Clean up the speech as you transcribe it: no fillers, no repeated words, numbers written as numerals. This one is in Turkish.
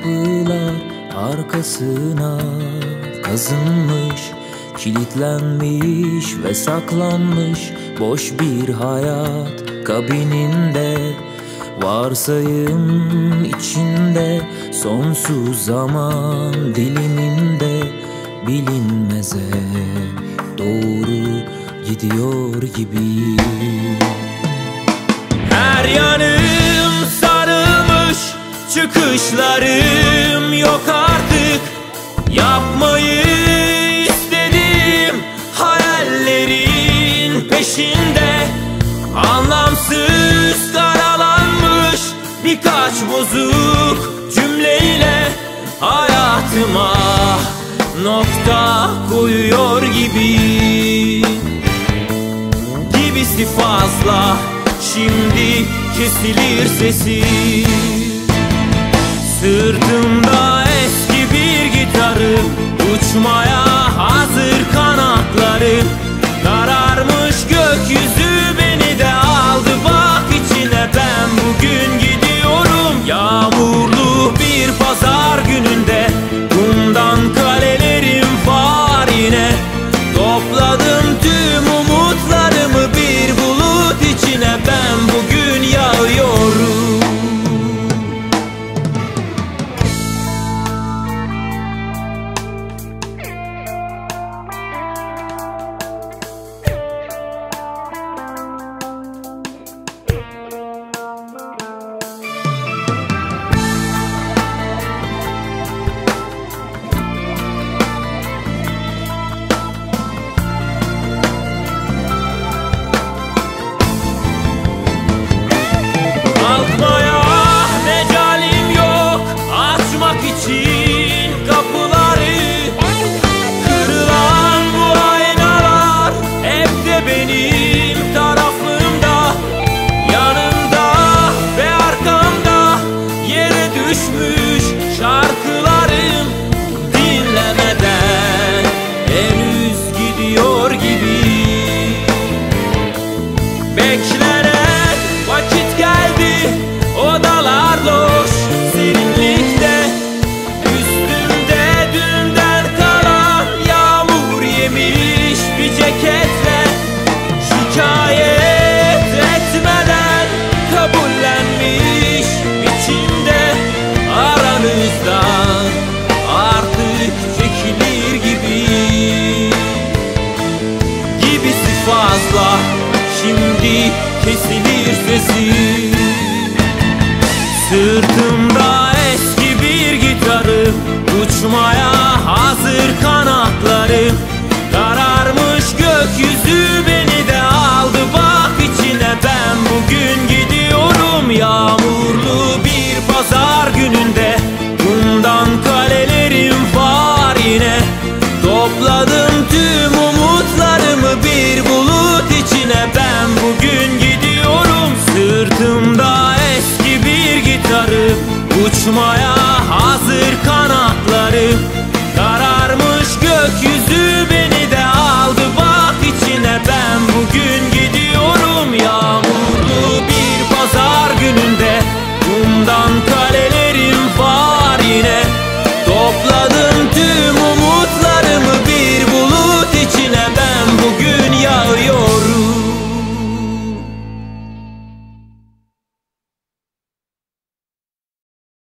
kapılar arkasına kazınmış, kilitlenmiş ve saklanmış boş bir hayat kabininde. Varsayım içinde sonsuz zaman diliminde, bilinmeze doğru gidiyor gibi. Her yanım sarılmış, çıkışlarım yok artık. Yapmayı istediğim hayallerin peşinde, anlamsız karalanmış birkaç bozuk cümleyle hayatıma nokta koyuyor gibi. Gibisi fazla, şimdi kesilir sesi. Sırtımda eski bir gitarım, uçmaya hazır kanatlarım. Kararmış gökyüzü beni de aldı bak içine. Ben bugün gidiyorum yağmurlu bir pazar gününde. Kumdan kalelerim var yine. Topladım tüm umutlarımı bir bulut içine. Ben bugün yağıyorum. için kapıları kırılan bu aynalar hep de benim tarafımda, yanımda ve arkamda yere düşmüş şarkılarım. Dinlemeden henüz gidiyor gibi. Beklenen vakit geldi, odalar loş serinlikte. Şikayet etmeden kabullenmiş biçimde aranızdan artık çekilir gibi. Gibisi fazla, şimdi kesilir sesi. Sırtımda